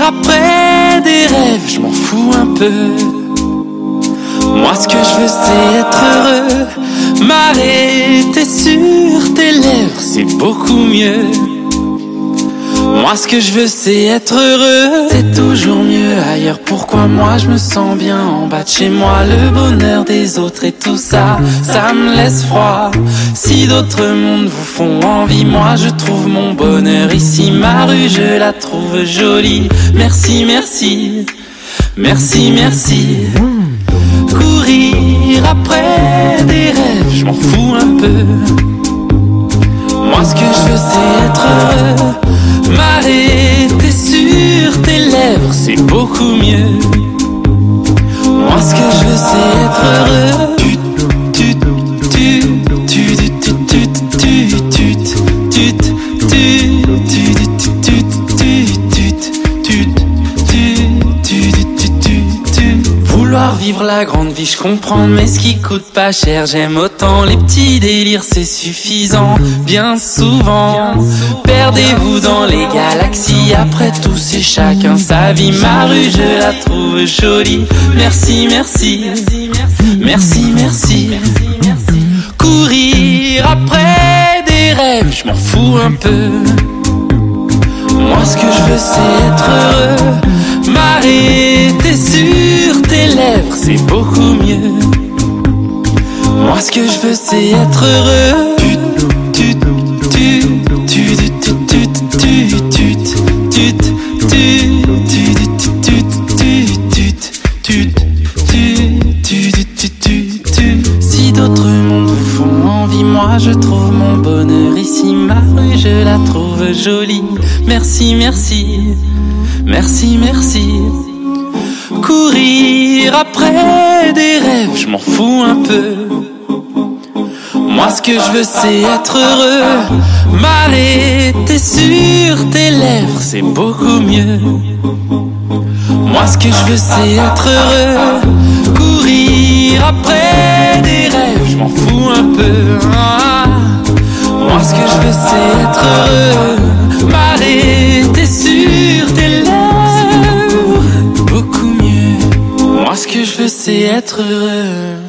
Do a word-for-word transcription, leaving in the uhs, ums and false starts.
après des rêves, je m'en fous un peu. Moi ce que je veux c'est être heureux. M'arrêter sur tes lèvres, c'est beaucoup mieux. Moi ce que je veux c'est être heureux. C'est toujours mieux ailleurs, pourquoi moi je me sens bien en bas de chez moi. Le bonheur des autres et tout ça, ça me laisse froid. Si d'autres mondes vous font envie, moi je trouve mon bonheur ici. Ma rue je la trouve jolie. Merci, merci, merci, merci. Courir après des rêves, je m'en fous un peu. Moi ce que je veux c'est être heureux. M'arrêter sur tes lèvres, c'est beaucoup mieux. Moi ce que je veux c'est être heureux. Tu, tu, tu, tu, tu, tu, tu, tu, tu, tu, vouloir vivre la grande vie, je comprends, mais ce qui coûte pas cher, j'aime autant les petits délires, c'est suffisant. Bien souvent, perdez-vous dans les galaxies, après tout c'est chacun sa vie. Ma rue je la trouve jolie. Merci, merci, merci, merci. Courir après des rêves, je m'en fous un peu. Moi ce que je veux c'est être heureux. M'arrêter sur tes lèvres, c'est beaucoup mieux. Moi ce que je veux c'est être heureux. Tu, tu, tu, tu, tu, tu, tu, tu, tu, tu, tu, tu. Si d'autres mondes vous font envie, moi je trouve mon bonheur ici. Ma rue je la trouve jolie. Merci, merci, merci, merci. Courir après des rêves, je m'en fous un peu. Moi ce que je veux c'est être heureux. M'arrêter sur tes lèvres, c'est beaucoup mieux. Moi ce que je veux c'est être heureux. Courir après des rêves, je m'en fous un peu. Ah. Moi ce que je veux c'est être heureux. M'arrêter sur tes lèvres, beaucoup mieux. Moi ce que je veux c'est être heureux.